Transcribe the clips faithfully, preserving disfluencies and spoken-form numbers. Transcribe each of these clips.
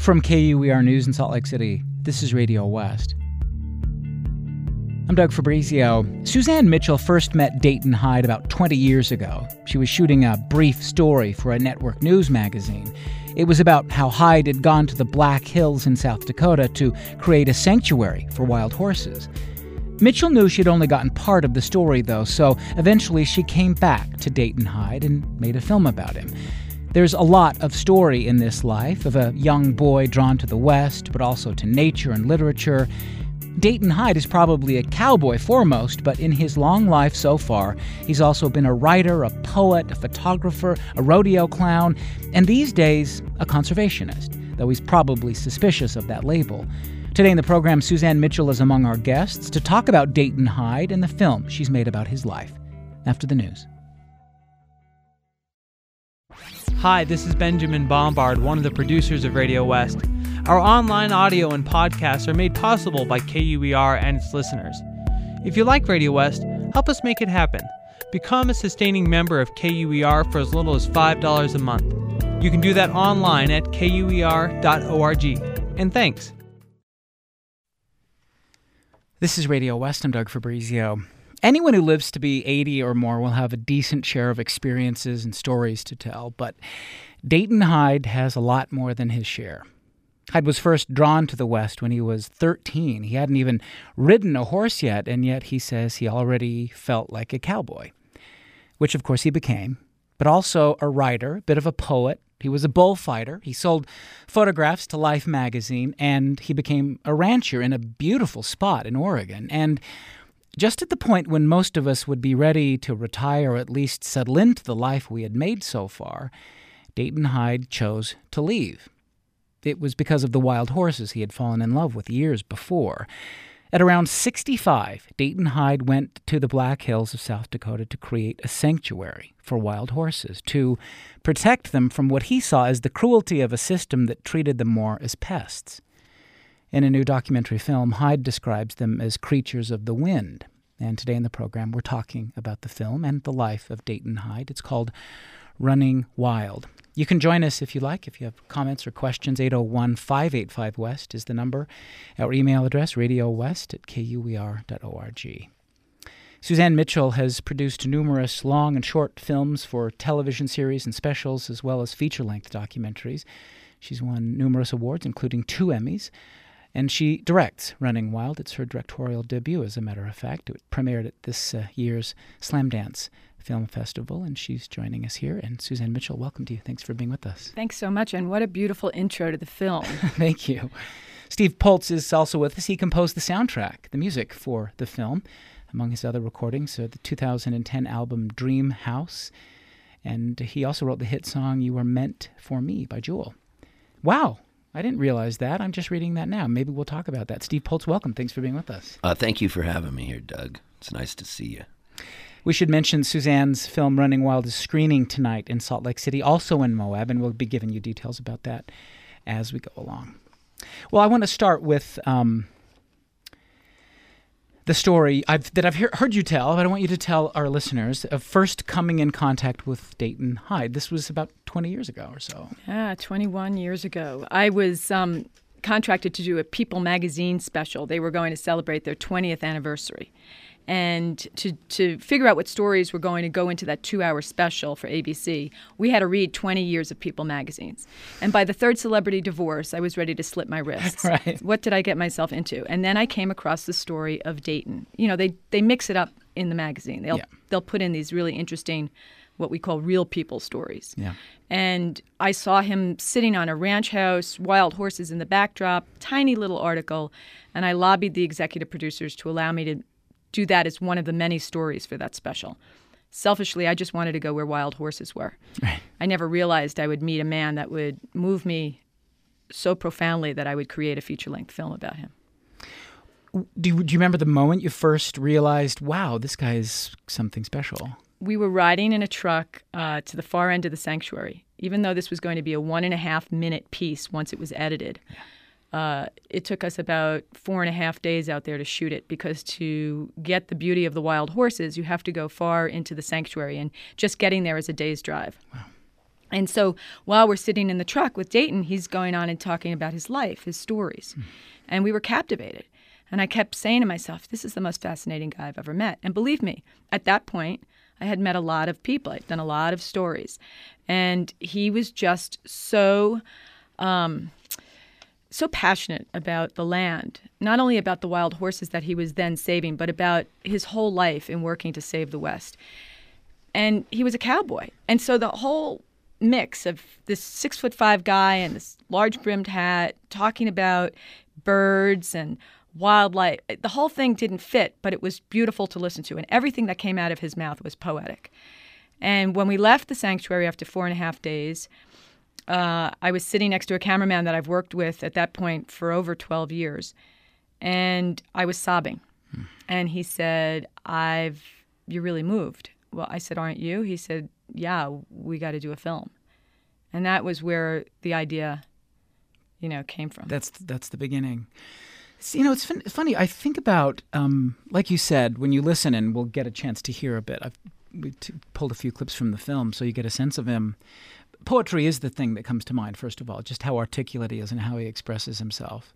From K U E R News in Salt Lake City, this is Radio West. I'm Doug Fabrizio. Suzanne Mitchell first met Dayton Hyde about twenty years ago. She was shooting a brief story for a network news magazine. It was about how Hyde had gone to the Black Hills in South Dakota to create a sanctuary for wild horses. Mitchell knew she'd only gotten part of the story, though, so eventually she came back to Dayton Hyde and made a film about him. There's a lot of story in this life of a young boy drawn to the West, but also to nature and literature. Dayton Hyde is probably a cowboy foremost, but in his long life so far, he's also been a writer, a poet, a photographer, a rodeo clown, and these days, a conservationist, though he's probably suspicious of that label. Today in the program, Suzanne Mitchell is among our guests to talk about Dayton Hyde and the film she's made about his life. After the news. Hi, this is Benjamin Bombard, one of the producers of Radio West. Our online audio and podcasts are made possible by K U E R and its listeners. If you like Radio West, help us make it happen. Become a sustaining member of K U E R for as little as five dollars a month. You can do that online at K U E R dot org. And thanks. This is Radio West. I'm Doug Fabrizio. Anyone who lives to be eighty or more will have a decent share of experiences and stories to tell, but Dayton Hyde has a lot more than his share. Hyde was first drawn to the West when he was thirteen. He hadn't even ridden a horse yet, and yet he says he already felt like a cowboy, which of course he became, but also a writer, a bit of a poet. He was a bullfighter. He sold photographs to Life magazine, and he became a rancher in a beautiful spot in Oregon. And just at the point when most of us would be ready to retire or at least settle into the life we had made so far, Dayton Hyde chose to leave. It was because of the wild horses he had fallen in love with years before. At around sixty-five, Dayton Hyde went to the Black Hills of South Dakota to create a sanctuary for wild horses, to protect them from what he saw as the cruelty of a system that treated them more as pests. In a new documentary film, Hyde describes them as creatures of the wind. And today in the program, we're talking about the film and the life of Dayton Hyde. It's called Running Wild. You can join us if you like. If you have comments or questions, eight oh one, five eight five, WEST is the number. Our email address, radiowest at K U E R dot org. Suzanne Mitchell has produced numerous long and short films for television series and specials, as well as feature-length documentaries. She's won numerous awards, including two Emmys. And she directs Running Wild. It's her directorial debut, as a matter of fact. It premiered at this uh, year's Slamdance Film Festival, and she's joining us here. And Suzanne Mitchell, welcome to you. Thanks for being with us. Thanks so much, and what a beautiful intro to the film. Thank you. Steve Poltz is also with us. He composed the soundtrack, the music for the film, among his other recordings, uh, the two thousand ten album Dream House. And he also wrote the hit song You Were Meant for Me by Jewel. Wow. I didn't realize that. I'm just reading that now. Maybe we'll talk about that. Steve Poltz, welcome. Thanks for being with us. Uh, thank you for having me here, Doug. It's nice to see you. We should mention Suzanne's film Running Wild is screening tonight in Salt Lake City, also in Moab, and we'll be giving you details about that as we go along. Well, I want to start with um, the story I've, that I've he- heard you tell, but I want you to tell our listeners of first coming in contact with Dayton Hyde. This was about twenty years ago or so. Yeah, twenty-one years ago. I was um, contracted to do a People magazine special. They were going to celebrate their twentieth anniversary. And to, to figure out what stories were going to go into that two-hour special for A B C, we had to read twenty years of People magazines. And by the third celebrity divorce, I was ready to slip my wrists. Right. What did I get myself into? And then I came across the story of Dayton. You know, they, they mix it up in the magazine. They'll Yeah. they'll put in these really interesting, what we call real people stories. Yeah. And I saw him sitting on a ranch house, wild horses in the backdrop, tiny little article, and I lobbied the executive producers to allow me to do that as one of the many stories for that special. Selfishly, I just wanted to go where wild horses were. Right. I never realized I would meet a man that would move me so profoundly that I would create a feature-length film about him. Do you, do you remember the moment you first realized, wow, this guy is something special? We were riding in a truck uh, to the far end of the sanctuary. Even though this was going to be a one and a half minute piece once it was edited, yeah. Uh, it took us about four and a half days out there to shoot it, because to get the beauty of the wild horses, you have to go far into the sanctuary, and just getting there is a day's drive. Wow. And so while we're sitting in the truck with Dayton, he's going on and talking about his life, his stories. Mm. And we were captivated. And I kept saying to myself, this is the most fascinating guy I've ever met. And believe me, at that point, I had met a lot of people. I'd done a lot of stories. And he was just so, um, so passionate about the land, not only about the wild horses that he was then saving, but about his whole life in working to save the West. And he was a cowboy. And so the whole mix of this six foot five guy and this large brimmed hat talking about birds and wildlife, the whole thing didn't fit, but it was beautiful to listen to. And everything that came out of his mouth was poetic. And when we left the sanctuary after four and a half days, uh, I was sitting next to a cameraman that I've worked with at that point for over twelve years. And I was sobbing. Hmm. And he said, I've, you're really moved. Well, I said, aren't you? He said, yeah, we got to do a film. And that was where the idea, you know, came from. That's that's the beginning. See, you know, it's fun, funny. I think about, um, like you said, when you listen, and we'll get a chance to hear a bit. I've we t- pulled a few clips from the film, so you get a sense of him. Poetry is the thing that comes to mind, first of all, just how articulate he is and how he expresses himself.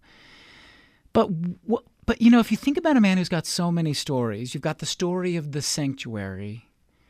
But wh- but you know, if you think about a man who's got so many stories, you've got the story of the sanctuary.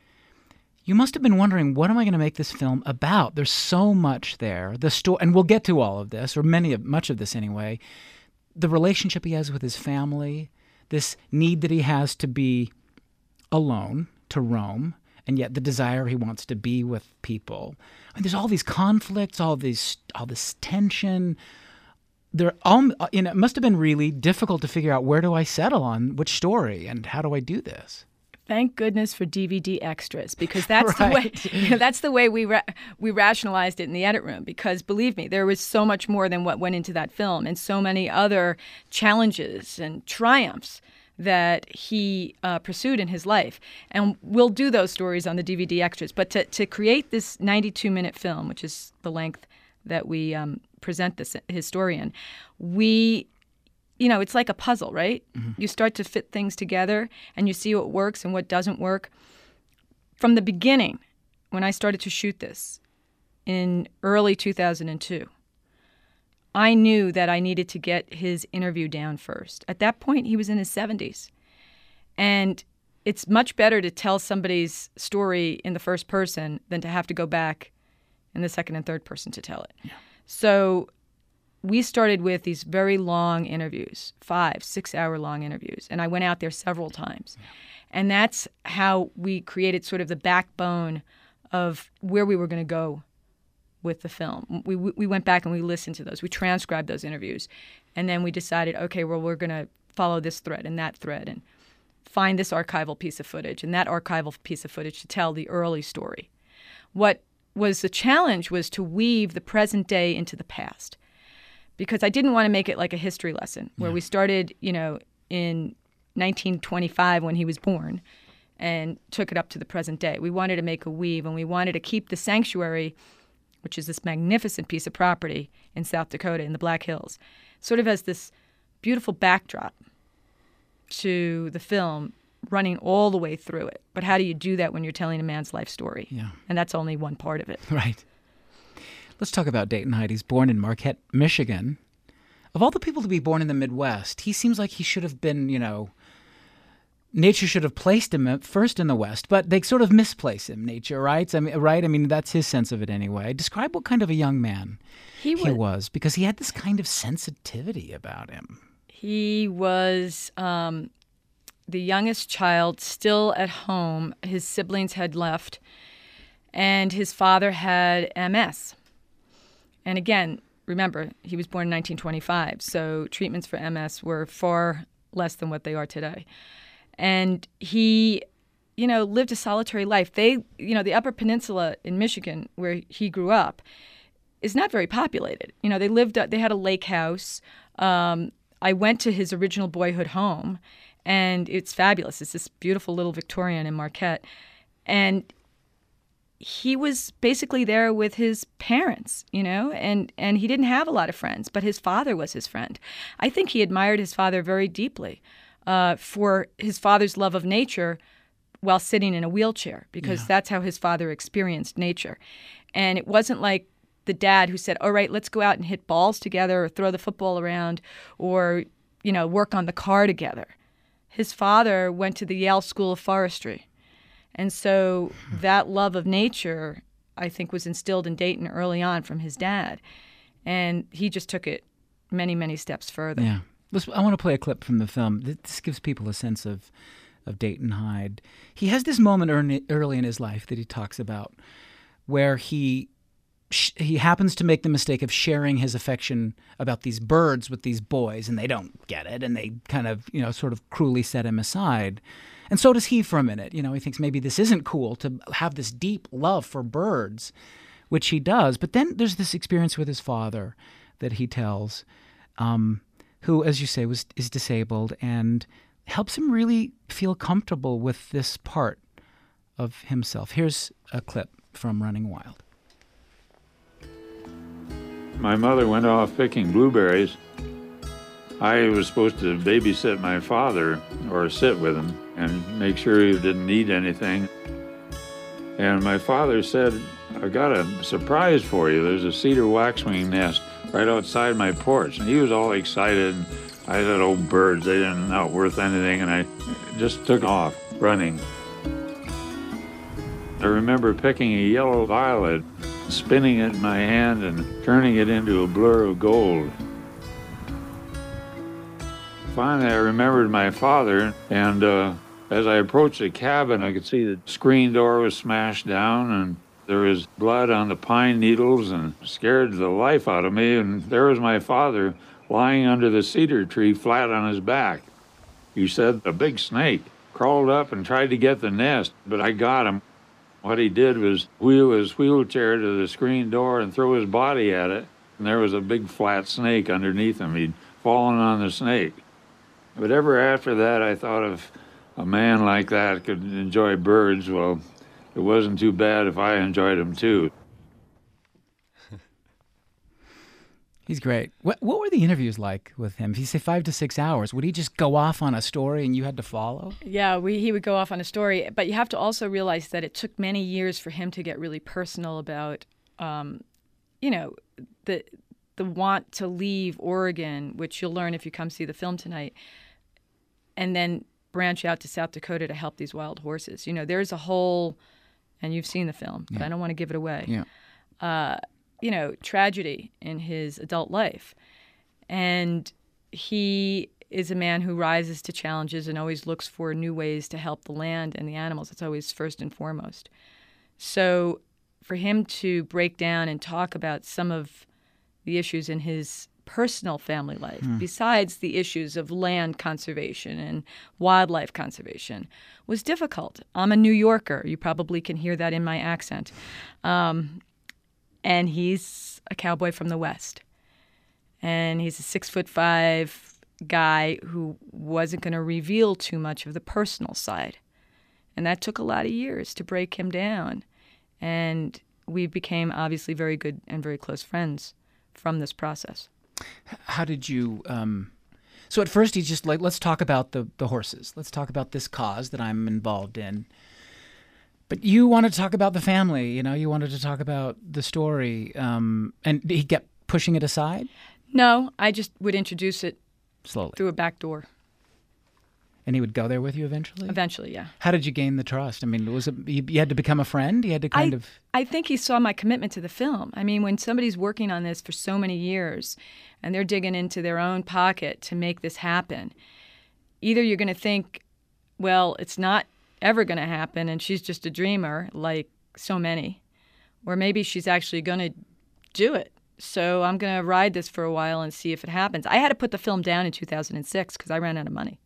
You must have been wondering, what am I going to make this film about? There's so much there. The story, and we'll get to all of this, or many of much of this anyway. The relationship he has with his family, this need that he has to be alone, to roam, and yet the desire he wants to be with people. I mean, there's all these conflicts, all these, all this tension. They're all, you know, it must have been really difficult to figure out, where do I settle on which story, and how do I do this? Thank goodness for D V D extras, because that's right. the way you know, that's the way we ra- we rationalized it in the edit room. Because believe me, there was so much more than what went into that film, and so many other challenges and triumphs that he uh, pursued in his life. And we'll do those stories on the D V D extras. But to to create this ninety-two minute film, which is the length that we um, present this historian, we. You know, it's like a puzzle, right? Mm-hmm. You start to fit things together and you see what works and what doesn't work. From the beginning, when I started to shoot this in early two thousand two, I knew that I needed to get his interview down first. At that point, he was in his seventies. And it's much better to tell somebody's story in the first person than to have to go back in the second and third person to tell it. Yeah. So we started with these very long interviews, five, six-hour-long interviews, and I went out there several times. Yeah. And that's how we created sort of the backbone of where we were going to go with the film. We we went back and we listened to those. We transcribed those interviews, and then we decided, okay, well, we're going to follow this thread and that thread and find this archival piece of footage and that archival piece of footage to tell the early story. What was the challenge was to weave the present day into the past, because I didn't want to make it like a history lesson where yeah. we started, you know, in nineteen twenty-five when he was born and took it up to the present day. We wanted to make a weave, and we wanted to keep the sanctuary, which is this magnificent piece of property in South Dakota in the Black Hills, sort of as this beautiful backdrop to the film, running all the way through it. But how do you do that when you're telling a man's life story? Yeah. And that's only one part of it. Right. Let's talk about Dayton Hyde. He's born in Marquette, Michigan. Of all the people to be born in the Midwest, he seems like he should have been, you know, nature should have placed him first in the West, but they sort of misplace him, nature, right? I mean, right? I mean, that's his sense of it anyway. Describe what kind of a young man he was, he was because he had this kind of sensitivity about him. He was um, the youngest child, still at home. His siblings had left, and his father had M S. And again, remember, he was born in nineteen twenty-five, so treatments for M S were far less than what they are today. And he, you know, lived a solitary life. They, you know, the Upper Peninsula in Michigan, where he grew up, is not very populated. You know, they lived, they had a lake house. Um, I went to his original boyhood home, and it's fabulous. It's this beautiful little Victorian in Marquette. And he was basically there with his parents, you know, and, and he didn't have a lot of friends, but his father was his friend. I think he admired his father very deeply uh, for his father's love of nature, while sitting in a wheelchair, because Yeah. that's how his father experienced nature. And it wasn't like the dad who said, all right, let's go out and hit balls together or throw the football around or, you know, work on the car together. His father went to the Yale School of Forestry. And so that love of nature, I think, was instilled in Dayton early on from his dad. And he just took it many, many steps further. Yeah. Let's, I want to play a clip from the film. This gives people a sense of, of Dayton Hyde. He has this moment early, early in his life that he talks about where he sh- he happens to make the mistake of sharing his affection about these birds with these boys, and they don't get it, and they kind of, you know, sort of cruelly set him aside. And so does he for a minute. You know, he thinks maybe this isn't cool to have this deep love for birds, which he does. But then there's this experience with his father that he tells, um, who, as you say, was is disabled, and helps him really feel comfortable with this part of himself. Here's a clip from Running Wild. My mother went off picking blueberries. I was supposed to babysit my father or sit with him and make sure he didn't need anything. And my father said, I got a surprise for you. There's a cedar waxwing nest right outside my porch. And he was all excited. And I said, oh, birds, they didn't not worth anything. And I just took off running. I remember picking a yellow violet, spinning it in my hand and turning it into a blur of gold. Finally, I remembered my father, and uh, as I approached the cabin, I could see the screen door was smashed down, and there was blood on the pine needles, and scared the life out of me. And there was my father lying under the cedar tree, flat on his back. He said a big snake crawled up and tried to get the nest, but I got him. What he did was wheel his wheelchair to the screen door and throw his body at it, and there was a big flat snake underneath him. He'd fallen on the snake. But ever after that, I thought if a man like that could enjoy birds, well, it wasn't too bad if I enjoyed them too. He's great. What what were the interviews like with him? If you say five to six hours, would he just go off on a story and you had to follow? Yeah, we, he would go off on a story. But you have to also realize that it took many years for him to get really personal about, um, you know, the the want to leave Oregon, which you'll learn if you come see the film tonight, and then branch out to South Dakota to help these wild horses. You know, there's a whole, and you've seen the film, but Yeah. I don't want to give it away. Yeah. Uh, you know, tragedy in his adult life. And he is a man who rises to challenges and always looks for new ways to help the land and the animals. It's always first and foremost. So for him to break down and talk about some of the issues in his personal family life, Hmm. besides the issues of land conservation and wildlife conservation, was difficult. I'm a New Yorker. You probably can hear that in my accent. Um, and he's a cowboy from the West. And he's a six foot five guy who wasn't going to reveal too much of the personal side. And that took a lot of years to break him down. And we became obviously very good and very close friends from this process. How did you? Um, so at first he's just like, let's talk about the the horses. Let's talk about this cause that I'm involved in. But you wanted to talk about the family. You know, you wanted to talk about the story. Um, and he kept pushing it aside No, I just would introduce it slowly. through a back door. And he would go there with you eventually? Eventually, yeah. How did you gain the trust? I mean, was it you, you had to become a friend? You had to kind I, of... I think he saw my commitment to the film. I mean, when somebody's working on this for so many years and they're digging into their own pocket to make this happen, either you're going to think, well, it's not ever going to happen and she's just a dreamer like so many, or maybe she's actually going to do it. So I'm going to ride this for a while and see if it happens. I had to put the film down in two thousand six because I ran out of money.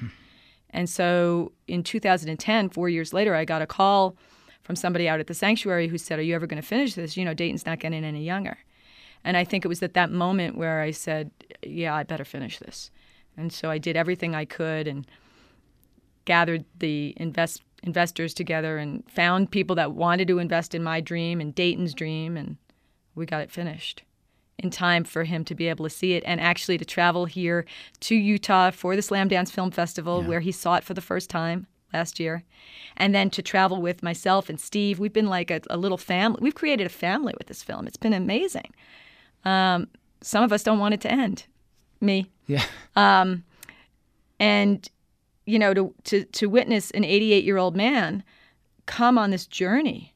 And so in two thousand ten, four years later, I got a call from somebody out at the sanctuary who said, are you ever going to finish this? You know, Dayton's not getting any younger. And I think it was at that moment where I said, yeah, I better finish this. And so I did everything I could and gathered the invest, investors together and found people that wanted to invest in my dream and Dayton's dream, and we got it finished in time for him to be able to see it and actually to travel here to Utah for the Slam Dance Film Festival, Yeah. where he saw it for the first time last year. And then to travel with myself and Steve. We've been like a, a little family. We've created a family with this film. It's been amazing. Um, some of us don't want it to end. Me. Yeah. Um, and, you know, to, to, to witness an eighty-eight-year-old man come on this journey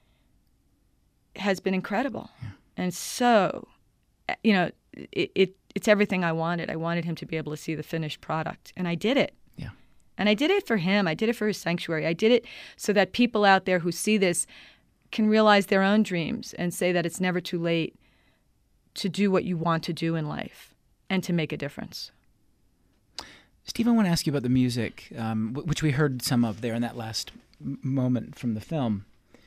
has been incredible. Yeah. And so, you know, it, it it's everything I wanted. I wanted him to be able to see the finished product, and I did it. Yeah. And I did it for him. I did it for his sanctuary. I did it so that people out there who see this can realize their own dreams and say that it's never too late to do what you want to do in life and to make a difference. Steve, I want to ask you about the music, um, which we heard some of there in that last m- moment from the film.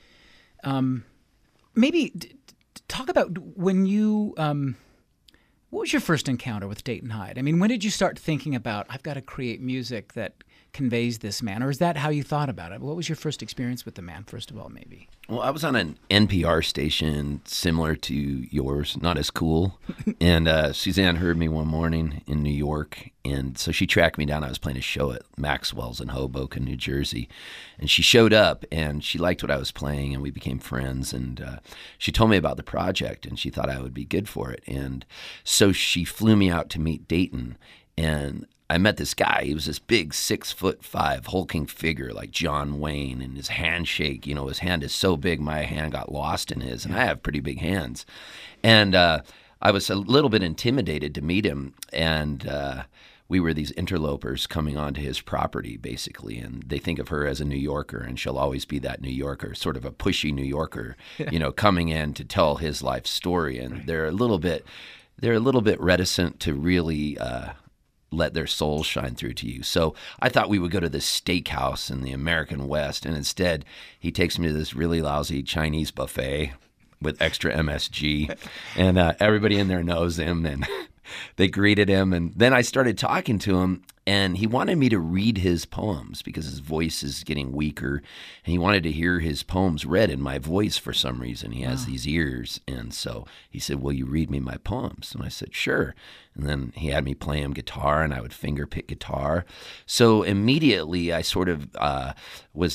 Um, maybe d- talk about when you... Um, What was your first encounter with Dayton Hyde? I mean, when did you start thinking about, I've got to create music that conveys this man? Or is that how you thought about it? What was your first experience with the man, first of all, maybe? Well, I was on an N P R station similar to yours, not as cool. And uh, Suzanne heard me one morning in New York. And so she tracked me down. I was playing a show at Maxwell's in Hoboken, New Jersey. And she showed up, and she liked what I was playing, and we became friends. And uh, she told me about the project, and she thought I would be good for it. And so she flew me out to meet Dayton. And I met this guy. He was this big six foot five hulking figure like John Wayne, and his handshake, you know, his hand is so big my hand got lost in his, and I have pretty big hands. And uh, I was a little bit intimidated to meet him, and uh, we were these interlopers coming onto his property, basically, and they think of her as a New Yorker, and she'll always be that New Yorker, sort of a pushy New Yorker, you know, coming in to tell his life story, and right. they're a little bit, they're a little bit reticent to really uh, let their souls shine through to you. So I thought we would go to this steakhouse in the American West, and instead he takes me to this really lousy Chinese buffet with extra M S G, and uh, everybody in there knows him, and they greeted him, and then I started talking to him, and he wanted me to read his poems because his voice is getting weaker, and he wanted to hear his poems read in my voice for some reason. He has wow. these ears, and so he said, will you read me my poems? And I said, sure. And then he had me play him guitar, and I would finger pick guitar. So immediately I sort of uh, was...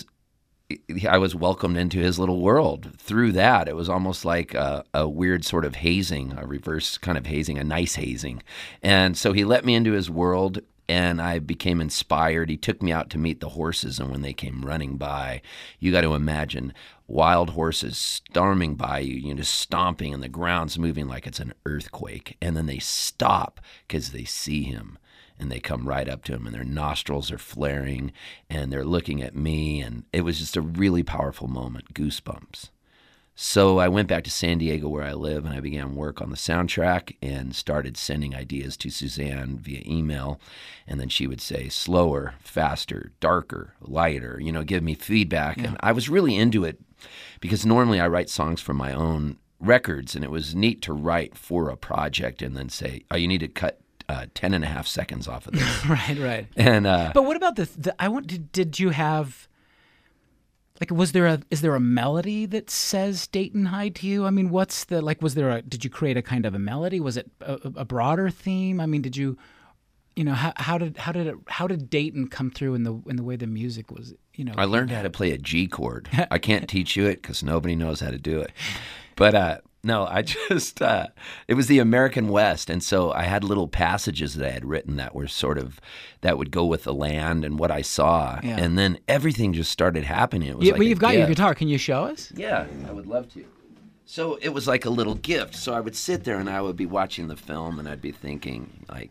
I was welcomed into his little world through that. It was almost like a, a weird sort of hazing, a reverse kind of hazing, a nice hazing. And so he let me into his world, and I became inspired. He took me out to meet the horses, and when they came running by, you got to imagine wild horses storming by you, you know, just stomping, and the ground's moving like it's an earthquake. And then they stop because they see him. And they come right up to him, and their nostrils are flaring, and they're looking at me, and it was just a really powerful moment, goosebumps. So I went back to San Diego where I live, and I began work on the soundtrack and started sending ideas to Suzanne via email, and then she would say slower, faster, darker, lighter, you know, give me feedback. Yeah. And I was really into it because normally I write songs for my own records, and it was neat to write for a project and then say, oh, you need to cut Uh, ten and a half seconds off of this. right, right. And uh, but what about the, the I want did, did you have like was there a is there a melody that says Dayton Hyde to you? I mean, what's the like was there a did you create a kind of a melody? Was it a, a broader theme? I mean, did you you know how how did how did it how did Dayton come through in the in the way the music was, you know? I learned how to play a G chord. I can't teach you it cuz nobody knows how to do it. But uh No, I just, uh, it was the American West, and so I had little passages that I had written that were sort of, that would go with the land and what I saw, yeah. and then everything just started happening. It was yeah, like well, you've got gift. your guitar. Can you show us? Yeah, I would love to. So it was like a little gift. So I would sit there and I would be watching the film, and I'd be thinking, like...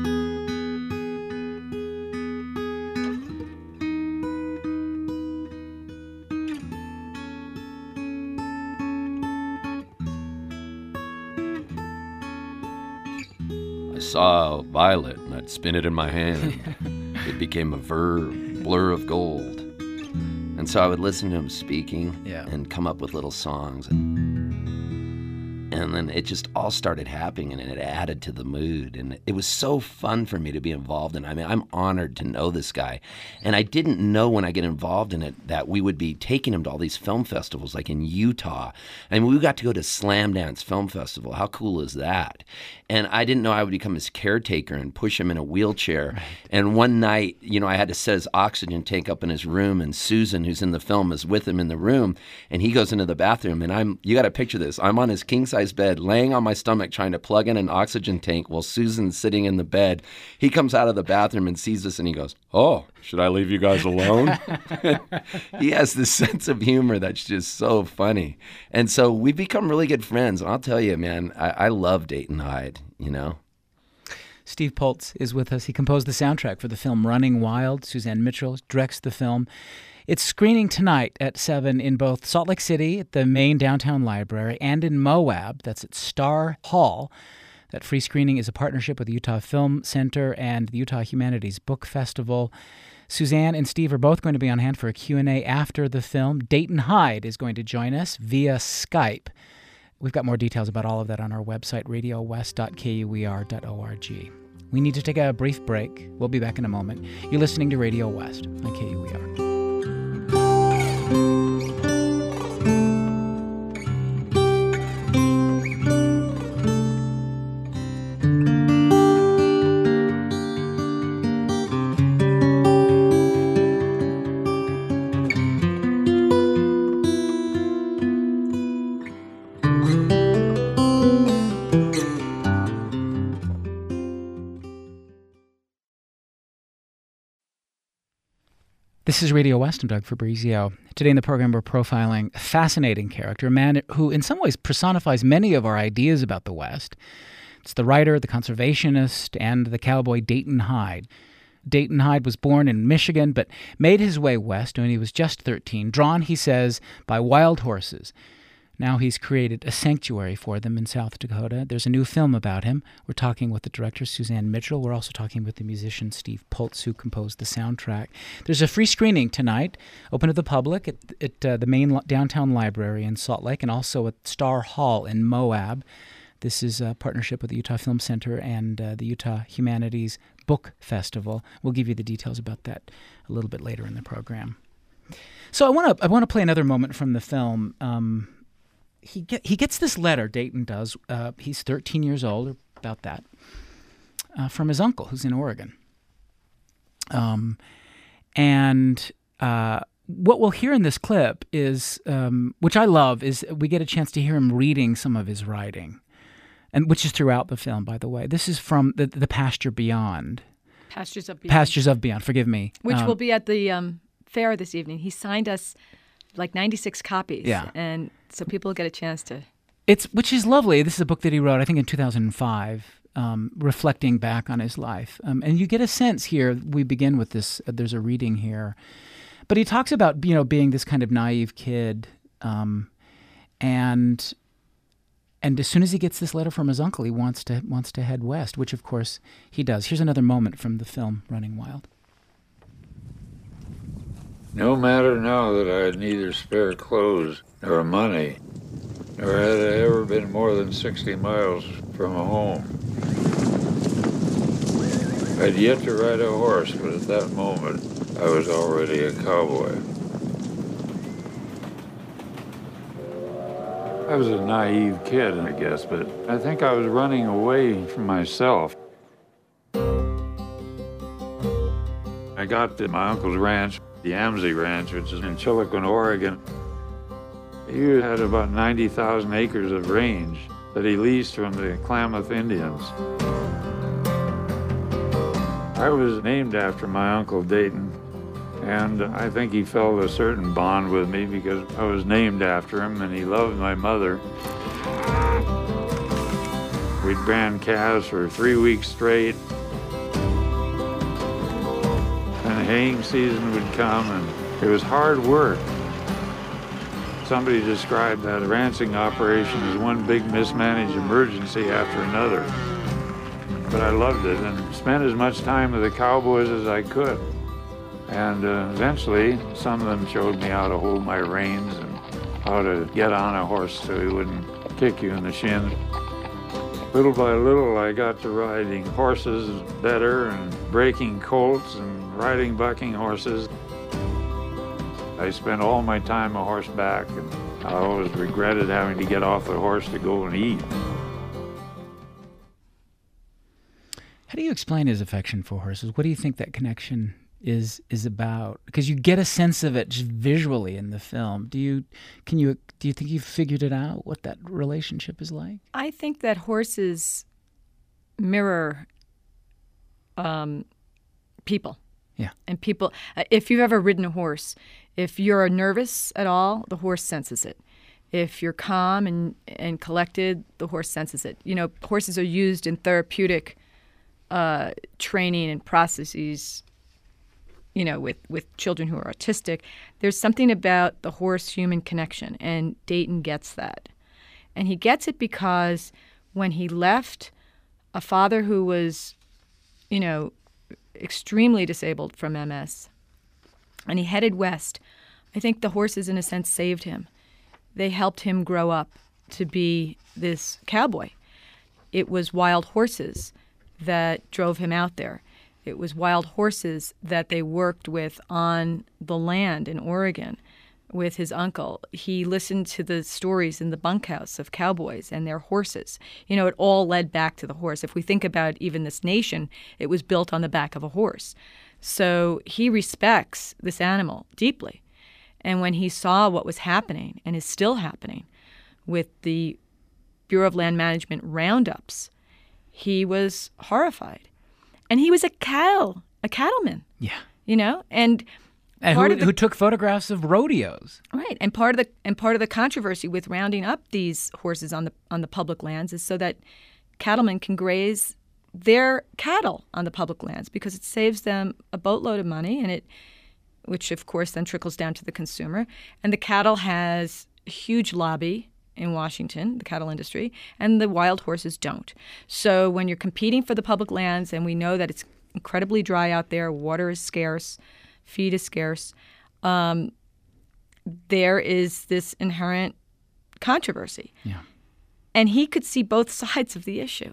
I saw a violet, and I'd spin it in my hand. It became a ver- blur of gold. And so I would listen to him speaking yeah. and come up with little songs. And, And then it just all started happening, and it added to the mood. And it was so fun for me to be involved in it. I mean, I'm honored to know this guy. And I didn't know when I get involved in it that we would be taking him to all these film festivals, like in Utah. I mean, we got to go to Slam Dance Film Festival. How cool is that? And I didn't know I would become his caretaker and push him in a wheelchair. Right. And one night, you know, I had to set his oxygen tank up in his room, and Susan, who's in the film, is with him in the room. And he goes into the bathroom, and I'm, you got to picture this. I'm on his king-size bed, laying on my stomach, trying to plug in an oxygen tank while Susan's sitting in the bed. He comes out of the bathroom and sees us, and he goes, "Oh, should I leave you guys alone?" He has this sense of humor that's just so funny. And so we've become really good friends. And I'll tell you, man, I, I love Dayton Hyde, you know? Steve Poltz is with us. He composed the soundtrack for the film Running Wild. Suzanne Mitchell directs the film. It's screening tonight at seven in both Salt Lake City at the main downtown library and in Moab. That's at Star Hall. That free screening is a partnership with the Utah Film Center and the Utah Humanities Book Festival. Suzanne and Steve are both going to be on hand for a Q and A after the film. Dayton Hyde is going to join us via Skype. We've got more details about all of that on our website, radio west dot k u e r dot org. We need to take a brief break. We'll be back in a moment. You're listening to Radio West on K U E R. This is Radio West. I'm Doug Fabrizio. Today in the program, we're profiling a fascinating character, a man who in some ways personifies many of our ideas about the West. It's the writer, the conservationist, and the cowboy Dayton Hyde. Dayton Hyde was born in Michigan, but made his way west when he was just thirteen, drawn, he says, by wild horses. Now he's created a sanctuary for them in South Dakota. There's a new film about him. We're talking with the director, Suzanne Mitchell. We're also talking with the musician, Steve Poltz, who composed the soundtrack. There's a free screening tonight, open to the public at, at uh, the main downtown library in Salt Lake and also at Star Hall in Moab. This is a partnership with the Utah Film Center and uh, the Utah Humanities Book Festival. We'll give you the details about that a little bit later in the program. So I want to I want to play another moment from the film. Um, He get, he gets this letter, Dayton does. Uh, he's thirteen years old, or about that, uh, from his uncle who's in Oregon. Um, and uh, what we'll hear in this clip is, um, which I love, is we get a chance to hear him reading some of his writing, and which is throughout the film, by the way. This is from the, the Pasture Beyond. Pastures of Beyond. Pastures of Beyond, forgive me. Which um, will be at the um, fair this evening. He signed us like ninety-six copies. Yeah. And so people get a chance to... It's which is lovely. This is a book that he wrote, I think, in two thousand five, um, reflecting back on his life. Um, and you get a sense here, we begin with this, uh, there's a reading here. But he talks about, you know, being this kind of naive kid. Um, and and as soon as he gets this letter from his uncle, he wants to wants to head west, which, of course, he does. Here's another moment from the film Running Wild. No matter now that I had neither spare clothes nor money, nor had I ever been more than sixty miles from home. I'd yet to ride a horse, but at that moment, I was already a cowboy. I was a naive kid, I guess, but I think I was running away from myself. I got to my uncle's ranch, the Amsey Ranch, which is in Chiloquin, Oregon. He had about ninety thousand acres of range that he leased from the Klamath Indians. I was named after my Uncle Dayton, and I think he felt a certain bond with me because I was named after him and he loved my mother. We'd ran calves for three weeks straight. And haying season would come, and it was hard work. Somebody described that ranching operation as one big mismanaged emergency after another. But I loved it and spent as much time with the cowboys as I could. And uh, eventually, some of them showed me how to hold my reins and how to get on a horse so he wouldn't kick you in the shin. Little by little, I got to riding horses better and breaking colts and riding bucking horses. I spent all my time on horseback, and I always regretted having to get off the horse to go and eat. How do you explain his affection for horses? What do you think that connection is is about? Because you get a sense of it just visually in the film. Do you can you do you think you've figured it out what that relationship is like? I think that horses mirror um, people. Yeah. And people, if you've ever ridden a horse, if you're nervous at all, the horse senses it. If you're calm and, and collected, the horse senses it. You know, horses are used in therapeutic uh, training and processes, you know, with, with children who are autistic. There's something about the horse-human connection, and Dayton gets that. And he gets it because when he left a father who was, you know, extremely disabled from M S, and he headed west, I think the horses, in a sense, saved him. They helped him grow up to be this cowboy. It was wild horses that drove him out there. It was wild horses that they worked with on the land in Oregon with his uncle. He listened to the stories in the bunkhouse of cowboys and their horses. You know, it all led back to the horse. If we think about even this nation, it was built on the back of a horse. So he respects this animal deeply. And when he saw what was happening, and is still happening, with the Bureau of Land Management roundups, he was horrified. And he was a cattle, a cattleman. Yeah. You know, and and part who, of the, who took photographs of rodeos. Right. And part of the and part of the controversy with rounding up these horses on the on the public lands is so that cattlemen can graze their cattle on the public lands, because it saves them a boatload of money, and it which of course then trickles down to the consumer. And the cattle has a huge lobby in Washington, the cattle industry, and the wild horses don't. So when you're competing for the public lands, and we know that it's incredibly dry out there, water is scarce, feed is scarce, um, there is this inherent controversy. Yeah. And he could see both sides of the issue.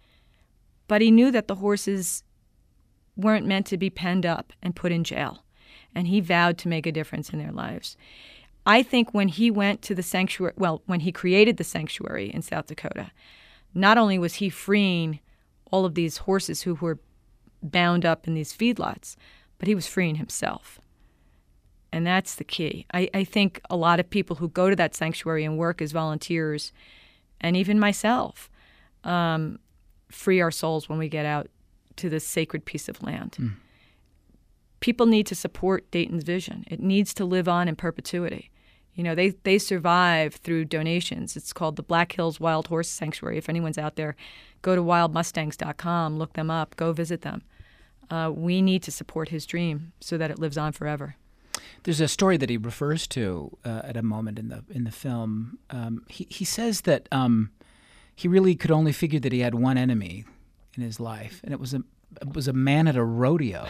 But he knew that the horses weren't meant to be penned up and put in jail. And he vowed to make a difference in their lives. I think when he went to the sanctuary, well, when he created the sanctuary in South Dakota, not only was he freeing all of these horses who were bound up in these feedlots, but he was freeing himself. And that's the key. I, I think a lot of people who go to that sanctuary and work as volunteers, and even myself, um, free our souls when we get out to this sacred piece of land. Mm. People need to support Dayton's vision. It needs to live on in perpetuity. You know, they, they survive through donations. It's called the Black Hills Wild Horse Sanctuary. If anyone's out there, go to wild mustangs dot com, look them up, go visit them. Uh, we need to support his dream so that it lives on forever. There's a story that he refers to uh, at a moment in the in the film. Um, he, he says that um, he really could only figure that he had one enemy in his life, and it was a it was a man at a rodeo.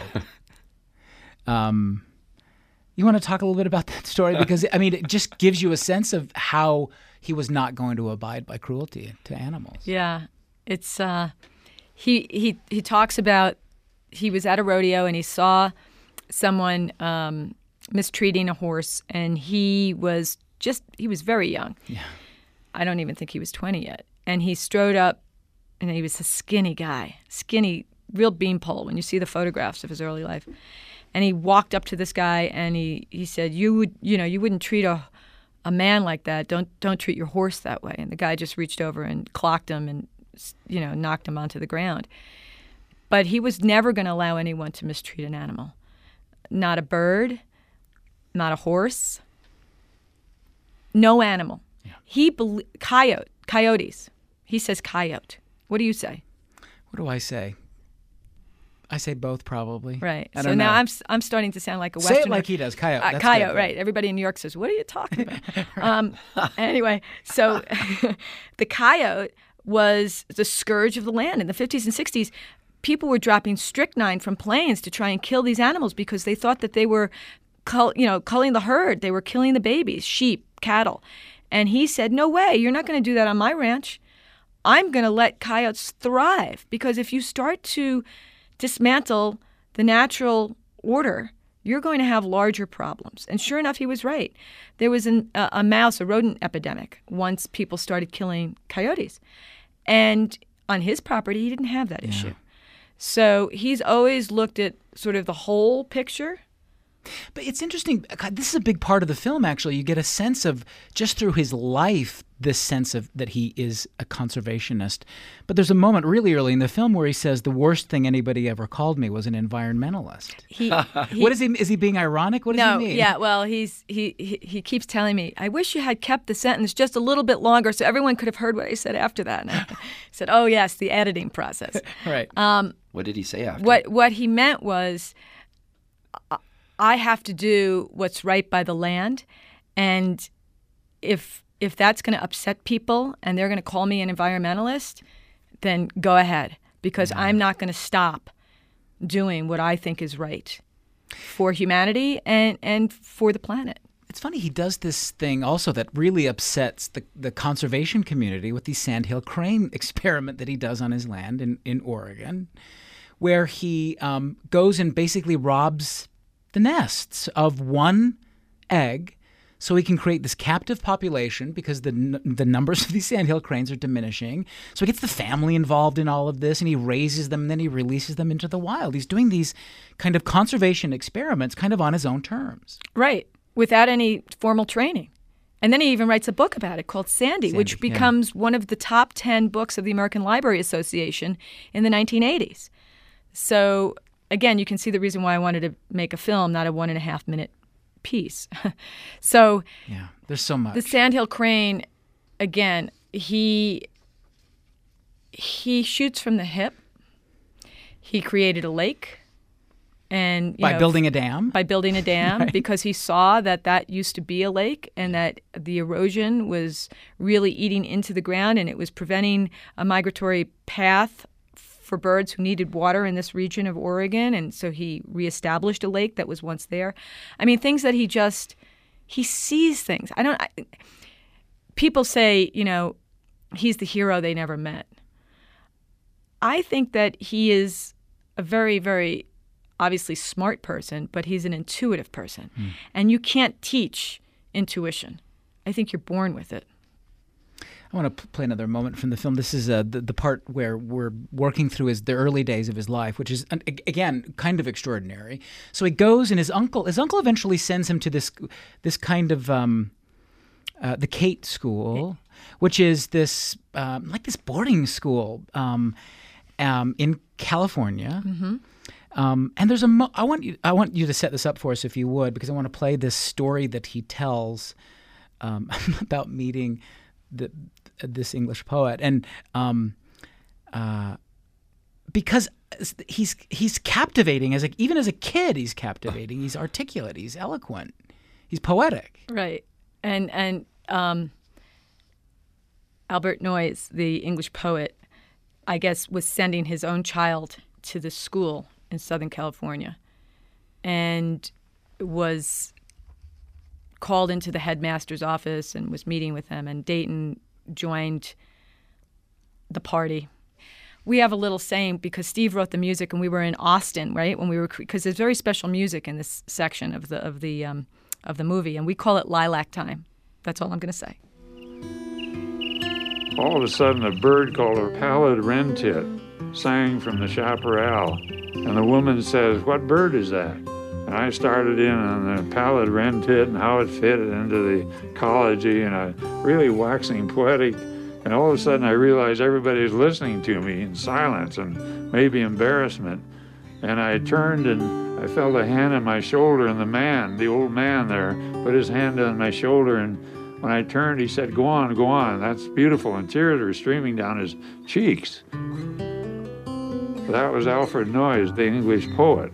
Um, you want to talk a little bit about that story? Because, I mean, it just gives you a sense of how he was not going to abide by cruelty to animals. Yeah. It's, uh, he, he, he talks about, he was at a rodeo and he saw someone um, mistreating a horse, and he was just, he was very young. Yeah. I don't even think he was twenty yet. And he strode up, and he was a skinny guy, skinny, real beanpole when you see the photographs of his early life. And he walked up to this guy and he, he said, "You would, you know, you wouldn't treat a a man like that. Don't don't treat your horse that way." And the guy just reached over and clocked him and, you know, knocked him onto the ground. But he was never going to allow anyone to mistreat an animal. Not a bird, not a horse, no animal. Yeah. He be- coyote, coyotes. He says coyote. What do you say? What do I say? I say both, probably. Right. I so don't now know. I'm I'm starting to sound like a Westerner. Say it like he does, coyote. Uh, That's coyote, good. right. Everybody in New York says, "What are you talking about?" um, anyway, so the coyote was the scourge of the land in the fifties and sixties. People were dropping strychnine from planes to try and kill these animals because they thought that they were, cull, you know, culling the herd. They were killing the babies, sheep, cattle. And he said, no way, you're not going to do that on my ranch. I'm going to let coyotes thrive, because if you start to dismantle the natural order, you're going to have larger problems. And sure enough, he was right. There was an, a, a mouse, a rodent epidemic once people started killing coyotes. And on his property, he didn't have that Yeah. issue. So he's always looked at sort of the whole picture. But it's interesting. God, this is a big part of the film, actually. You get a sense of, just through his life, this sense of that he is a conservationist. But there's a moment really early in the film where he says, the worst thing anybody ever called me was an environmentalist. He, he What is he? Is he being ironic? What does No, he mean? yeah, well, he's he, he he keeps telling me, I wish you had kept the sentence just a little bit longer so everyone could have heard what I said after that. And I said, oh, yes, the editing process. Right. Um, What did he say after? what what he meant was, uh, I have to do what's right by the land, and if if that's going to upset people and they're going to call me an environmentalist, then go ahead, because I'm not going to stop doing what I think is right for humanity and, and for the planet. It's funny, he does this thing also that really upsets the, the conservation community with the sandhill crane experiment that he does on his land in, in Oregon, where he um, goes and basically robs the nests of one egg so he can create this captive population, because the n- the numbers of these sandhill cranes are diminishing. So he gets the family involved in all of this, and he raises them, and then he releases them into the wild. He's doing these kind of conservation experiments kind of on his own terms. Right, without any formal training. And then he even writes a book about it called Sandy, Sandy, which yeah. becomes one of the top ten books of the American Library Association in the nineteen eighties. So, again, you can see the reason why I wanted to make a film, not a one and a half minute piece. So Yeah, there's so much. the sandhill crane, again, he he shoots from the hip. He created a lake. And, you By know, building a dam? by building a dam Right. because he saw that that used to be a lake and that the erosion was really eating into the ground and it was preventing a migratory path for birds who needed water in this region of Oregon. And so he reestablished a lake that was once there. I mean, things that he just, he sees things. I don't, I, people say, you know, he's the hero they never met. I think that he is a very, very obviously smart person, but he's an intuitive person. Mm. And you can't teach intuition. I think you're born with it. I want to p- play another moment from the film. This is uh, the, the part where we're working through his the early days of his life, which is, again, kind of extraordinary. So he goes, and his uncle his uncle eventually sends him to this this kind of um, uh, the Kate School, which is this um, like this boarding school um, um, in California. Mm-hmm. Um, and there's a mo- I want you I want you to set this up for us if you would, because I want to play this story that he tells um, about meeting the this English poet, and um, uh, because he's he's captivating as a, even as a kid, he's captivating. He's articulate. He's eloquent. He's poetic. Right, and and um, Albert Noyes, the English poet, I guess, was sending his own child to the school in Southern California, and was called into the headmaster's office and was meeting with him, and Dayton joined the party. We have a little saying, because Steve wrote the music and we were in Austin, right? When we were, because there's very special music in this section of the of the um, of the movie, and we call it lilac time. That's all I'm going to say. All of a sudden, a bird called a pallid wren tit sang from the chaparral, and the woman says, "What bird is that?" And I started in on the pallid wren tit and how it fitted into the ecology, and I really waxing poetic. And all of a sudden I realized everybody's listening to me in silence and maybe embarrassment. And I turned and I felt a hand on my shoulder, and the man, the old man there, put his hand on my shoulder, and when I turned he said, "Go on, go on, that's beautiful," and tears were streaming down his cheeks. That was Alfred Noyes, the English poet.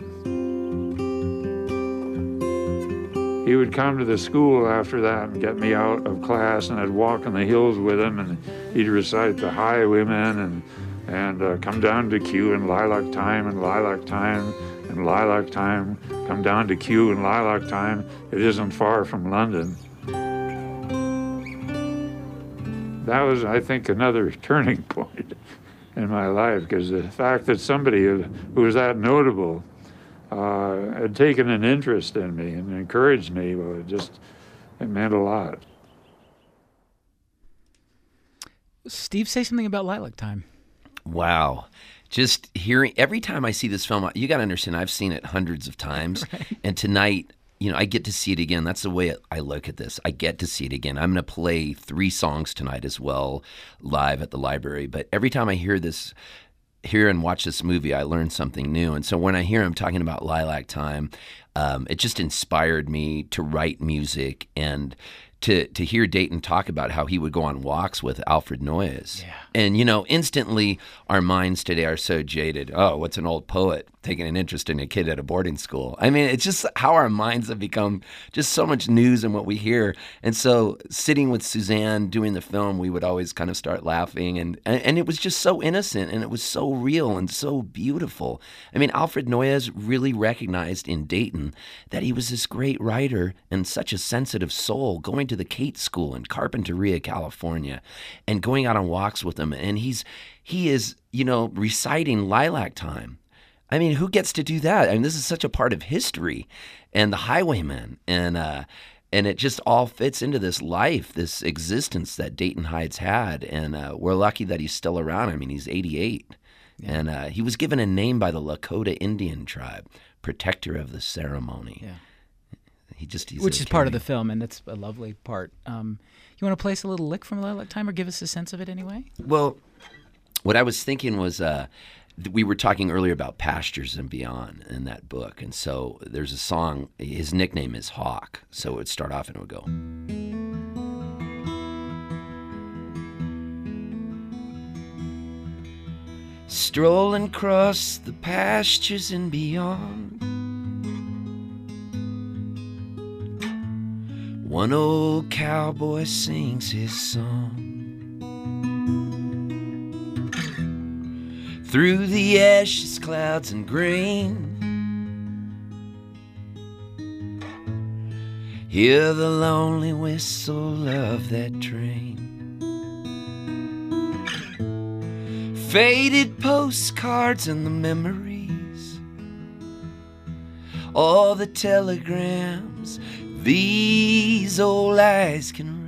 He would come to the school after that and get me out of class, and I'd walk in the hills with him, and he'd recite the Highwaymen and and uh, come down to Kew in lilac time and lilac time and lilac time. Come down to Kew in lilac time. It isn't far from London. that was, I think, another turning point in my life, because the fact that somebody who, who was that notable uh, had taken an interest in me and encouraged me, well, it just, it meant a lot. Steve, say something about Lilac Time. Wow. Just hearing, every time I see this film, you got to understand, I've seen it hundreds of times. Right. And tonight, you know, I get to see it again. That's the way I look at this. I get to see it again. I'm going to play three songs tonight as well, live at the library. But every time I hear this, hear and watch this movie, I learn something new. And so when I hear him talking about Lilac Time, um, it just inspired me to write music and to to hear Dayton talk about how he would go on walks with Alfred Noyes. Yeah. And, you know, instantly our minds today are so jaded. Oh, what's an old poet taking an interest in a kid at a boarding school? I mean, it's just how our minds have become just so much news in what we hear. And so sitting with Suzanne doing the film, we would always kind of start laughing. And, and it was just so innocent, and it was so real and so beautiful. I mean, Alfred Noyes really recognized in Dayton that he was this great writer and such a sensitive soul, going to the Kate School in Carpinteria, California, and going out on walks with him. And he's he is, you know, reciting Lilac Time. I mean, who gets to do that? I mean, this is such a part of history, and the Highwaymen, and uh, and it just all fits into this life, this existence that Dayton Hides had. And uh, we're lucky that he's still around. I mean, he's eighty-eight, yeah. And uh, he was given a name by the Lakota Indian tribe, protector of the ceremony. Yeah. He just he's Which is part of the film, and it's a lovely part. Um, you want to play us a little lick from Lilac Time, or give us a sense of it anyway? Well, what I was thinking was uh, we were talking earlier about Pastures and Beyond in that book, and so there's a song. His nickname is Hawk, so it would start off and it would go. Strolling across the pastures and beyond, one old cowboy sings his song. Through the ashes, clouds, and grain, hear the lonely whistle of that train. Faded postcards and the memories, all the telegrams these old eyes can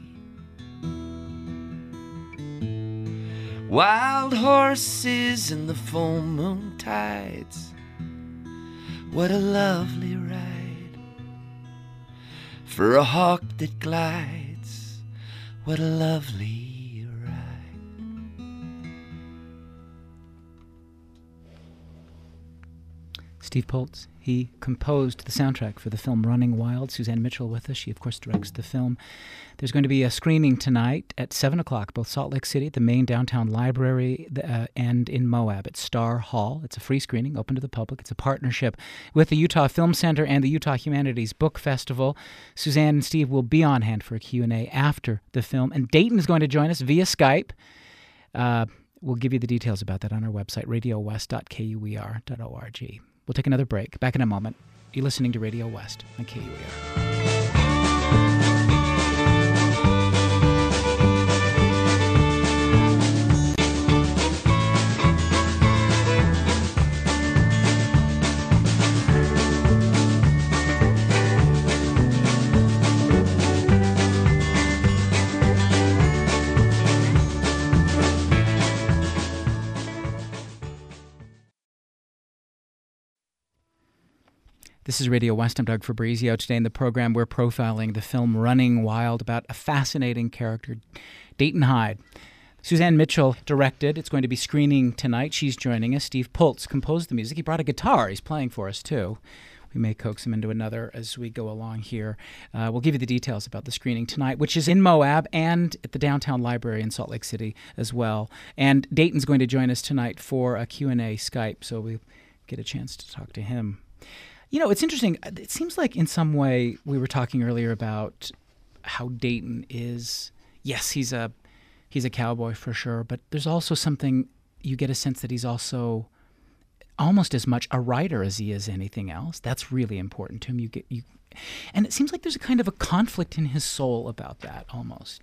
read. Wild horses in the full moon tides, what a lovely ride. For a hawk that glides, what a lovely ride. Steve Poltz. He composed the soundtrack for the film Running Wild. Suzanne Mitchell with us. She, of course, directs the film. There's going to be a screening tonight at seven o'clock, both Salt Lake City at the main downtown library uh, and in Moab at Star Hall. It's a free screening, open to the public. It's a partnership with the Utah Film Center and the Utah Humanities Book Festival. Suzanne and Steve will be on hand for a Q and A after the film. And Dayton is going to join us via Skype. Uh, we'll give you the details about that on our website, radio west dot k u e r dot org. We'll take another break. Back in a moment. You're listening to Radio West on K U E R. This is Radio West. I'm Doug Fabrizio. Today in the program, we're profiling the film Running Wild about a fascinating character, Dayton Hyde. Suzanne Mitchell directed. It's going to be screening tonight. She's joining us. Steve Poltz composed the music. He brought a guitar. He's playing for us, too. We may coax him into another as we go along here. Uh, we'll give you the details about the screening tonight, which is in Moab and at the Downtown Library in Salt Lake City as well. And Dayton's going to join us tonight for a Q and A Skype, so we'll get a chance to talk to him. You know, it's interesting. It seems like in some way we were talking earlier about how Dayton is, yes, he's a he's a cowboy for sure, but there's also something, you get a sense that he's also almost as much a writer as he is anything else. That's really important to him. You get you, and it seems like there's a kind of a conflict in his soul about that almost.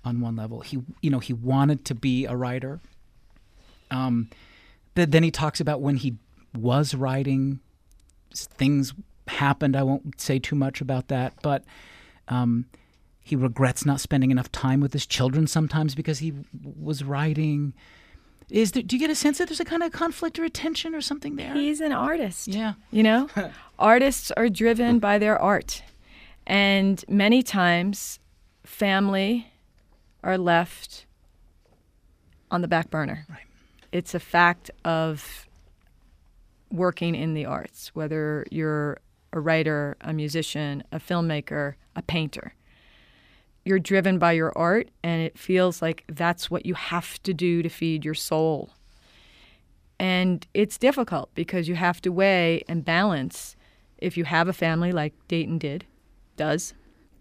on one level. He, you know, he wanted to be a writer. Um, but then he talks about when he was writing, things happened. I won't say too much about that, but um, he regrets not spending enough time with his children sometimes because he w- was writing. Is there, do you get a sense that there's a kind of conflict or a tension or something there? He's an artist. Yeah. You know, artists are driven by their art. And many times, family are left on the back burner. Right. It's a fact of working in the arts, whether you're a writer, a musician, a filmmaker, a painter. You're driven by your art, and it feels like that's what you have to do to feed your soul. And it's difficult because you have to weigh and balance, if you have a family like Dayton did, does,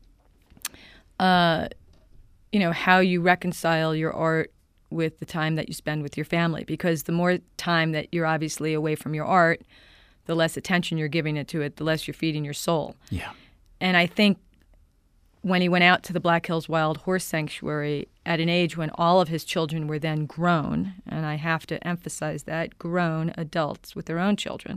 uh, you know, how you reconcile your art with the time that you spend with your family. Because the more time that you're obviously away from your art, the less attention you're giving it to it, the less you're feeding your soul. Yeah. And I think when he went out to the Black Hills Wild Horse Sanctuary at an age when all of his children were then grown, and I have to emphasize that, grown adults with their own children,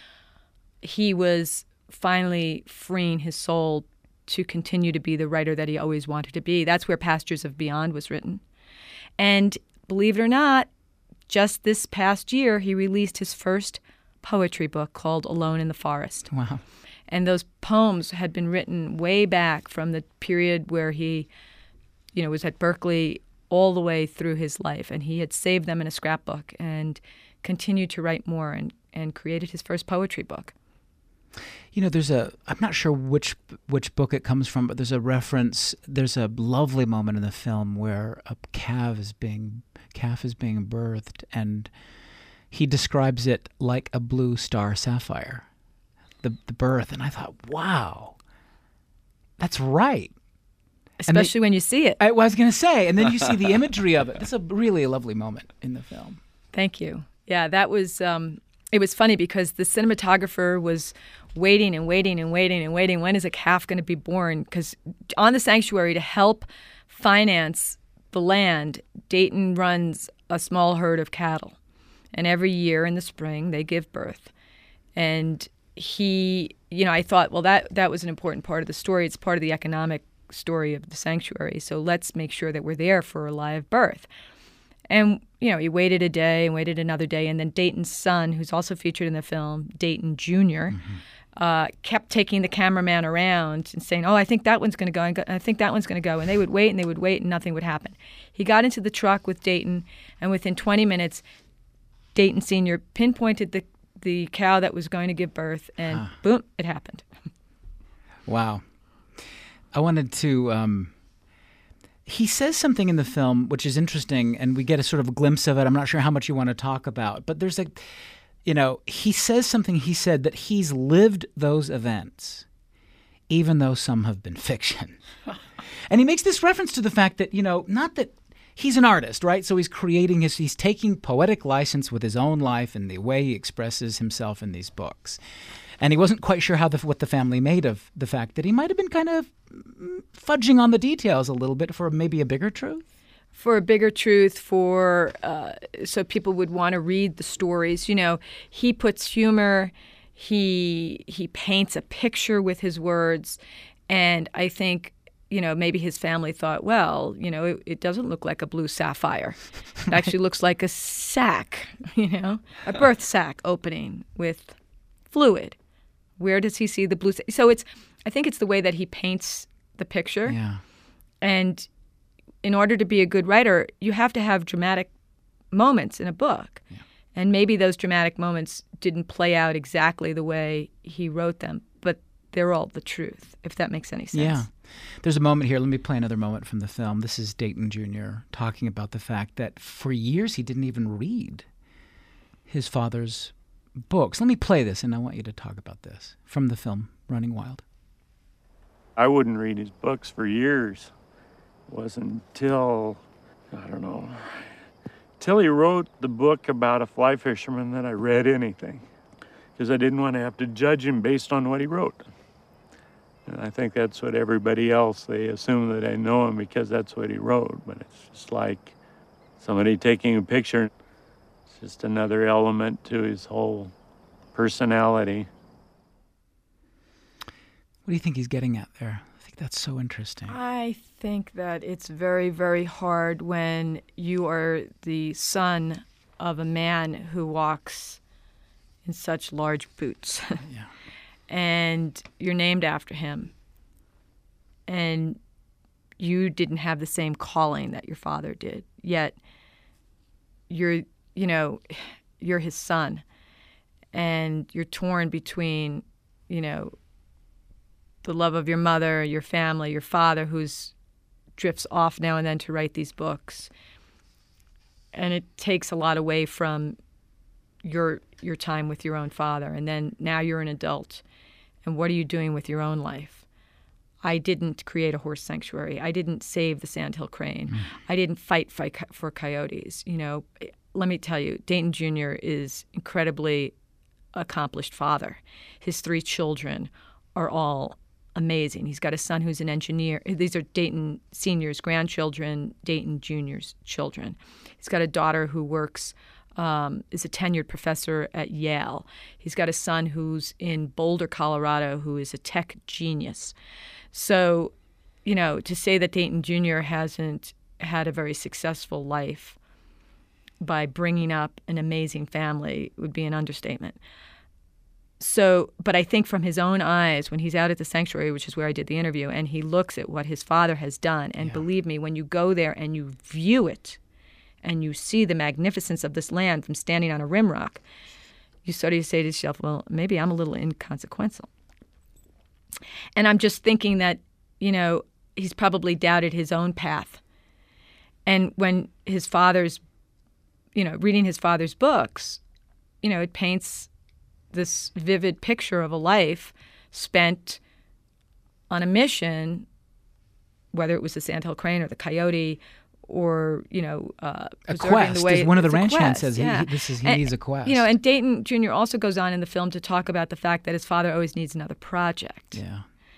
he was finally freeing his soul to continue to be the writer that he always wanted to be. That's where Pastures of Beyond was written. And believe it or not, just this past year, he released his first poetry book called Alone in the Forest. Wow. And those poems had been written way back from the period where he, you know, was at Berkeley all the way through his life. And he had saved them in a scrapbook and continued to write more and, and created his first poetry book. You know, there's a, I'm not sure which which book it comes from, but there's a reference, there's a lovely moment in the film where a calf is being, calf is being birthed, and he describes it like a blue star sapphire, the the birth. And I thought, wow, that's right. Especially they, when you see it. I, I was going to say, and then you see the imagery of it. It's a really a lovely moment in the film. Thank you. Yeah, that was, um, it was funny because the cinematographer was waiting and waiting and waiting and waiting. When is a calf going to be born? Because on the sanctuary, to help finance the land, Dayton runs a small herd of cattle. And every year in the spring, they give birth. And he, you know, I thought, well, that, that was an important part of the story. It's part of the economic story of the sanctuary. So let's make sure that we're there for a live birth. And, you know, he waited a day and waited another day. And then Dayton's son, who's also featured in the film, Dayton Junior, mm-hmm. uh, kept taking the cameraman around and saying, oh, I think that one's going to go. And I think that one's going to go. And they would wait and they would wait and nothing would happen. He got into the truck with Dayton, and within twenty minutes, Dayton Senior pinpointed the, the cow that was going to give birth, and huh. boom, it happened. Wow. I wanted to... Um... He says something in the film which is interesting, and we get a sort of a glimpse of it. I'm not sure how much you want to talk about, but there's a, you know, he says something. He said that he's lived those events, even though some have been fiction. And he makes this reference to the fact that, you know, not that he's an artist, right? So he's creating his, he's taking poetic license with his own life and the way he expresses himself in these books. And he wasn't quite sure how the, what the family made of the fact that he might have been kind of fudging on the details a little bit for maybe a bigger truth. For a bigger truth, for uh, so people would want to read the stories. You know, he puts humor, he he paints a picture with his words, and I think, you know, maybe his family thought, well, you know, it, it doesn't look like a blue sapphire. It actually looks like a sack, you know, a birth sack opening with fluid. Where does he see the blue? So it's, I think it's the way that he paints the picture. Yeah. And in order to be a good writer, you have to have dramatic moments in a book. Yeah. And maybe those dramatic moments didn't play out exactly the way he wrote them, but they're all the truth, if that makes any sense. Yeah. There's a moment here. Let me play another moment from the film. This is Dayton Junior talking about the fact that for years he didn't even read his father's books. Let me play this, and I want you to talk about this from the film Running Wild. I wouldn't read his books for years. It wasn't until, I don't know, till he wrote the book about a fly fisherman that I read anything, because I didn't want to have to judge him based on what he wrote. And I think that's what everybody else, they assume that I know him because that's what he wrote. But it's just like somebody taking a picture. It's just another element to his whole personality. What do you think he's getting at there? I think that's so interesting. I think that it's very, very hard when you are the son of a man who walks in such large boots. Yeah. And you're named after him. And you didn't have the same calling that your father did. Yet you're, you know, you're his son. And you're torn between, you know, the love of your mother, your family, your father, who's drifts off now and then to write these books. And it takes a lot away from your your time with your own father. And then now you're an adult. And what are you doing with your own life? I didn't create a horse sanctuary. I didn't save the Sandhill Crane. Mm. I didn't fight for, for coyotes. You know, let me tell you, Dayton Junior is incredibly accomplished father. His three children are all amazing. He's got a son who's an engineer. These are Dayton Senior's grandchildren, Dayton Junior's children. He's got a daughter who works, um, is a tenured professor at Yale. He's got a son who's in Boulder, Colorado, who is a tech genius. So, you know, to say that Dayton Junior hasn't had a very successful life by bringing up an amazing family would be an understatement. So, but I think from his own eyes, when he's out at the sanctuary, which is where I did the interview, and he looks at what his father has done, and yeah. believe me, when you go there and you view it, and you see the magnificence of this land from standing on a rimrock, you sort of say to yourself, well, maybe I'm a little inconsequential. And I'm just thinking that, you know, he's probably doubted his own path. And when his father's, you know, reading his father's books, you know, it paints this vivid picture of a life spent on a mission, whether it was the Sandhill Crane or the coyote, or you know, uh, a quest. The way As one of the it's a ranch hands quest, says, yeah. he, this is he and, needs a quest. You know, and Dayton Junior also goes on in the film to talk about the fact that his father always needs another project. Yeah.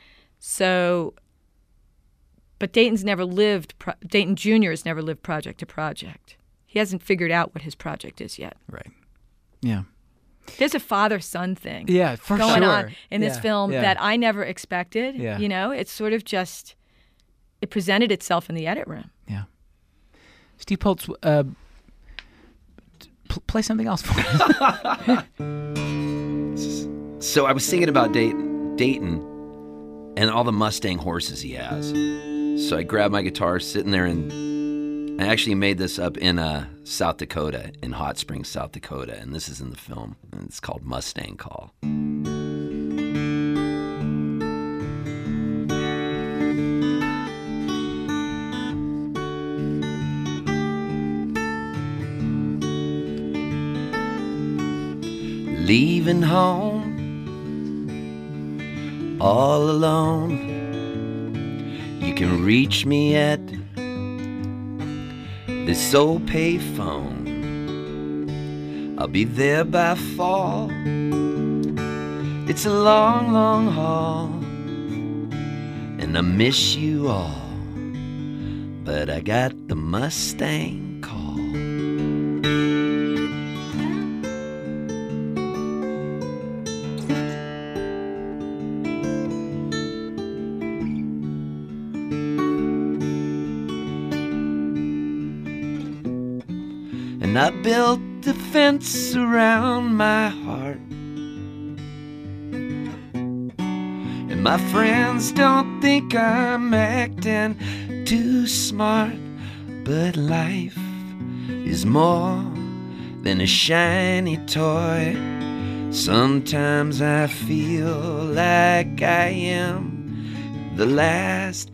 So, but Dayton's never lived. Pro- Dayton Junior has never lived project to project. He hasn't figured out what his project is yet. Right. Yeah. There's a father-son thing yeah, for going sure. on in this yeah, film yeah. that I never expected. Yeah. You know, it's sort of just, it presented itself in the edit room. Yeah. Steve Poltz, uh, p- play something else for us. So I was thinking about Dayton, Dayton and all the Mustang horses he has. So I grabbed my guitar, sitting there, and I actually made this up in uh, South Dakota, in Hot Springs, South Dakota, and this is in the film, and it's called Mustang Call. Leaving home all alone. You can reach me at this old payphone. I'll be there by fall. It's a long, long haul, and I miss you all, but I got the Mustang call. And I built a fence around my heart, and my friends don't think I'm acting too smart, but life is more than a shiny toy. Sometimes I feel like I am the last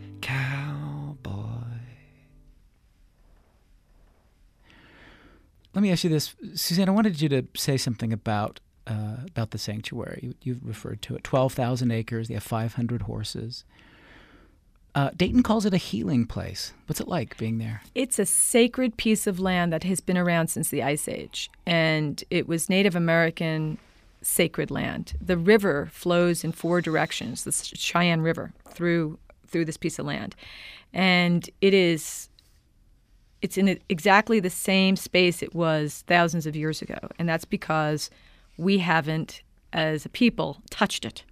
Let me ask you this, Suzanne. I wanted you to say something about uh, about the sanctuary. You, you've referred to it. twelve thousand acres. They have five hundred horses. Uh, Dayton calls it a healing place. What's it like being there? It's a sacred piece of land that has been around since the Ice Age. And it was Native American sacred land. The river flows in four directions, the Cheyenne River, through through this piece of land. And it is it's in exactly the same space it was thousands of years ago. And that's because we haven't, as a people, touched it.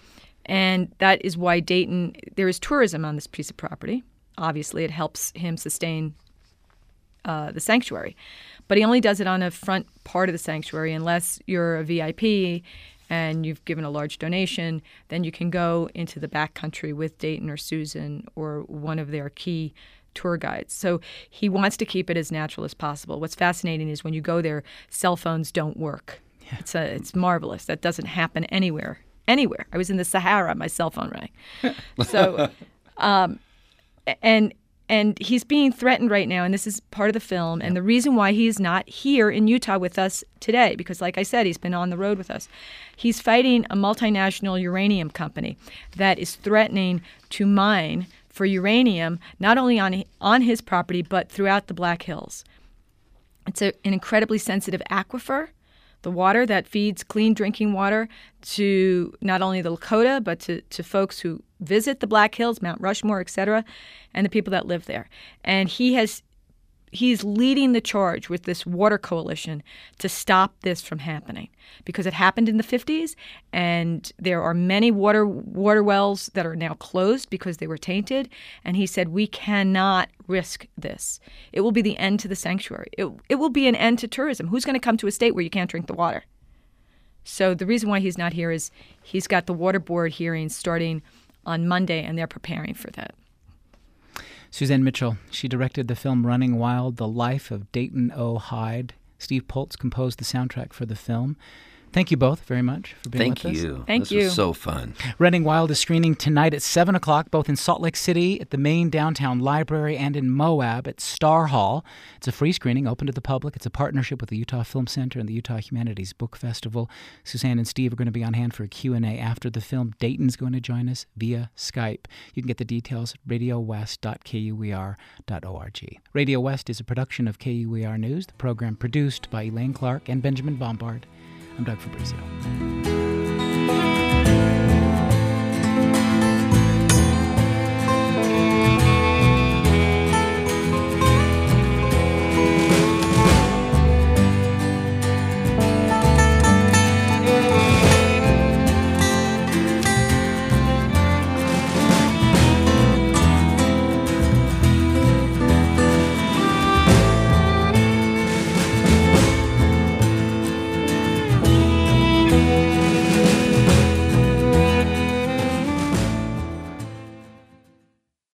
And that is why Dayton, there is tourism on this piece of property. Obviously, it helps him sustain uh, the sanctuary. But he only does it on a front part of the sanctuary. Unless you're a V I P and you've given a large donation, then you can go into the back country with Dayton or Susan or one of their key tour guides. So he wants to keep it as natural as possible. What's fascinating is when you go there, cell phones don't work. Yeah. It's a, it's marvelous. That doesn't happen anywhere. Anywhere. I was in the Sahara, my cell phone rang. So, um, and and he's being threatened right now, and this is part of the film. And the reason why he's not here in Utah with us today, because like I said, he's been on the road with us. He's fighting a multinational uranium company that is threatening to mine for uranium, not only on on his property, but throughout the Black Hills. It's a, an incredibly sensitive aquifer, the water that feeds clean drinking water to not only the Lakota, but to, to folks who visit the Black Hills, Mount Rushmore, et cetera, and the people that live there. And he has he's leading the charge with this water coalition to stop this from happening, because it happened in the fifties, and there are many water water wells that are now closed because they were tainted. And he said, we cannot risk this. It will be the end to the sanctuary. It, it will be an end to tourism. Who's going to come to a state where you can't drink the water? So the reason why he's not here is he's got the water board hearings starting on Monday, and they're preparing for that. Suzanne Mitchell, she directed the film Running Wild, The Life of Dayton O. Hyde. Steve Poltz composed the soundtrack for the film. Thank you both very much for being Thank with us. you. Thank this you. This was so fun. Running Wild is screening tonight at seven o'clock, both in Salt Lake City at the main downtown library and in Moab at Star Hall. It's a free screening, open to the public. It's a partnership with the Utah Film Center and the Utah Humanities Book Festival. Suzanne and Steve are going to be on hand for a Q and A after the film. Dayton's going to join us via Skype. You can get the details at radio west dot k u e r dot org. Radio West is a production of K U E R News, the program produced by Elaine Clark and Benjamin Bombard. I'm Doug Fabrizio.